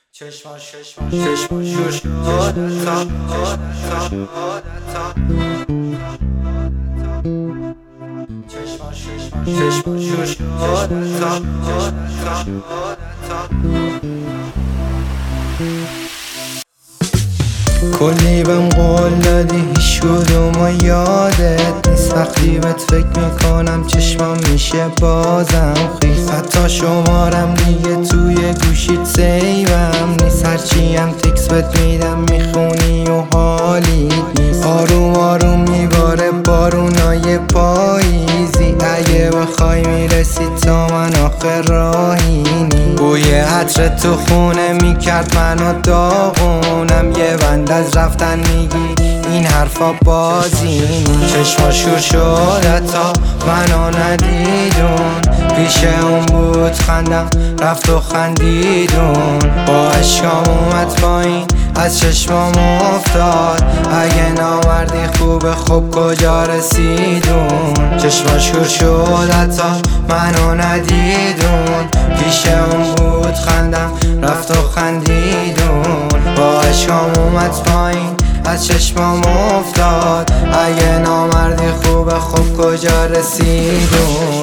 چشماش شور شد کلی بهم قول دادی هیچ کدومو یادت نیست. وقتی بهت فکر میکنم چشمام میشه بازم خیس. حتی شمارم دیگه توی گوشیت سیوم نیست. هرچیم تکس بهت میدم میخونی و حالیت نیست. آروم آروم میباره بارونای پاییزی. اگه بخوای میرسی تا من آخر راهی نیست. بوی عطر تو خونه میکرد منو داغونم. یه بند از رفتن میگی این حرفا بازی نیست. چشما شور شد تا منو ندیدون. پیش اون بود خندم رفت و خندیدون. با عشقام اومد پایین از چشمام افتاد. اگه نامردی خوبه خب کجا رسیدون. چشما شور شد تا منو ندیدون. پیش اون بود خندم رفت و خندیدون. با عشقام اومد پایین از چشمام افتاد. اگه نامردی خوبه خب کجا رسیدون.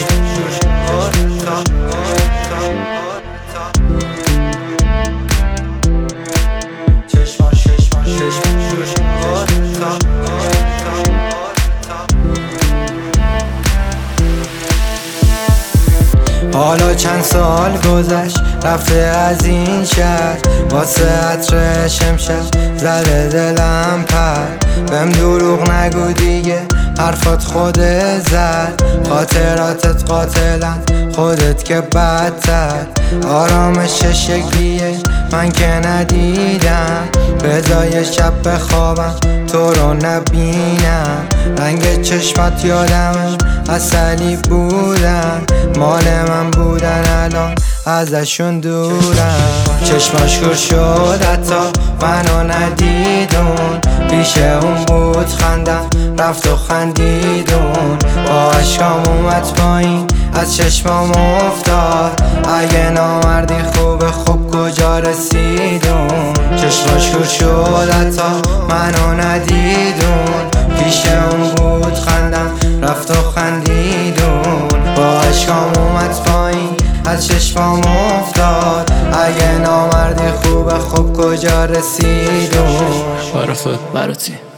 حالا چند سال گذشت رفته از این شهر. واسه عطر شمشک زده دلم پر. بهم دروغ نگو دیگه حرفات خودت زد. خاطراتت قاتلن خودت که بدتر. آرامش شکلیه من که ندیدم. بزای شب بخوابم تو رو نبینم. رنگ چشمات یادمه عسلی بودن. مال من بودن الان ازشون دورم. چشماش شور شد حتی منو ندیدون. پیش اون بود خندم رفت و خندیدون. با عشقام اومد پایین از چشمام افتاد. اگه نامردی خوبه خب کجا رسیدون. چشماش شور شد حتی منو ندیدون. پیش اون بود خندم رفت و خندیدون. با عشقام اومد پایین از چشمام افتاد. اگه نامردی خوبه خب کجا رسیدون. برای خود براتی